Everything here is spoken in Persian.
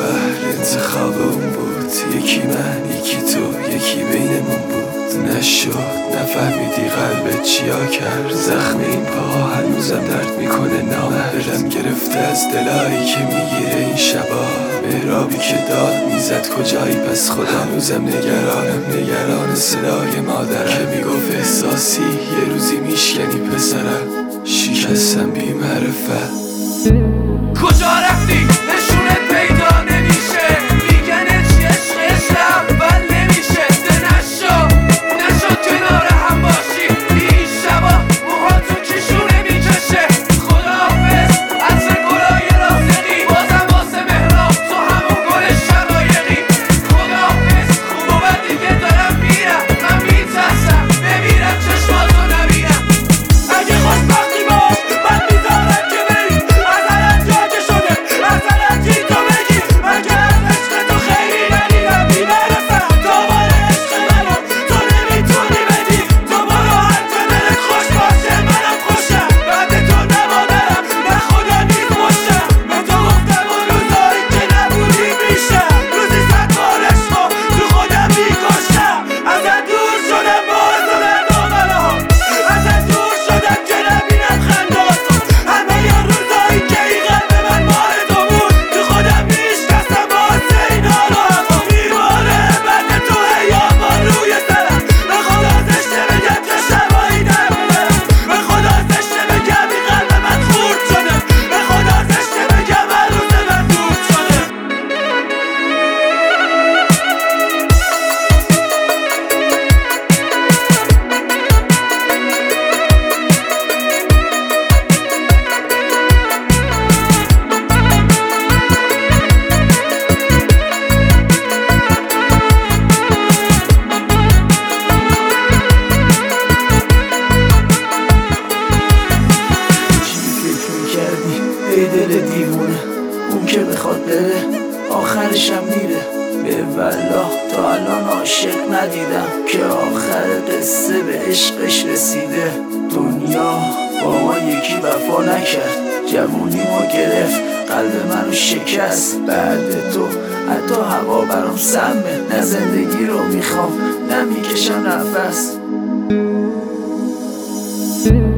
قهر انتخاب اون بود، یکی من یکی تو یکی بینمون بود. نشد نفهمیدی قلبت چیا کرد، زخم این پاها هنوزم درد میکنه نامهرم گرفته از دلایی که میگیره این شبا. مهرابی که داد میزد کجایی پس خدا، هنوزم نگران صدای مادرم که میگفت احساسی یه روزی میشکنی پسرم. شکستم بی معرفت. کجا رفتی؟ نشونت پیدا نمیشه، میگن چی عشق اول نمیشه. نشد کنار هم باشی این شبا، موهاتون کشونه میکشه. خداحافظ عطر گلای رازقی، بازم واسه مهراب تو همون گل شقایقی. خداحافظ خوب و بد دیگه دارم میرم، من میترسم بمیرم چشماتو نبینم. اگه خوشبختی باش من میذارم که بری، ازلت جاده شده ازلت چی تو بگی. من که از عشق تو خیلی ندیدم بی معرفت، دنبال عشق منو تو نمیتونی بدی. تو برو هر جا دلت خوش باشه منم خوشم، بعد تو نه مادرم نه خدا نیز مشتم. به تو گفتم اون روزایی که نبودی میشم، روزی 100 بار عشقو تو خودم میکشتم. ازت دور شدم باعث مردم بلاها، ازت دور شدم که نبینم خنداتو. همه ی روزایی که این قلب من مال تو بود، تو خودم میشکستم باعث اینا رو. اما دیوانه بعد تو هیامان روی سرم، به خدا زشته بگم که شبایی در ببرم. به خدا زشته بگم این قلب من خورد شده، به خدا زشته بگم هر روز من دود شده. چی فکر میکردی ای دل دیوونه؟ اون که بخواد بره آخرشم میره. به والله تا الان عاشق ندیدم که آخر قصه به عشقش رسیده. دنیا با ما یکی وفا نکرد، جوونیمو گرفت قلب منو شکست. بعد تو حتی هوا برام سمه، نه زندگی رو میخوام نه میکشم نفس.